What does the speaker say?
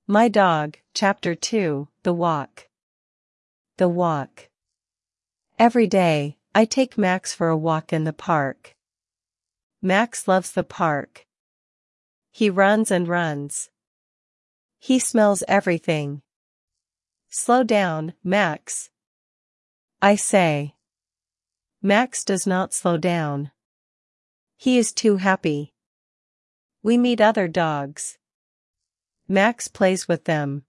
My Dog, Chapter 2, The Walk. The Walk. Every day, I take Max for a walk in the park. Max loves the park. He runs and runs. He smells everything. Slow down, Max, I say. Max does not slow down. He is too happy. We meet other dogs. Max plays with them.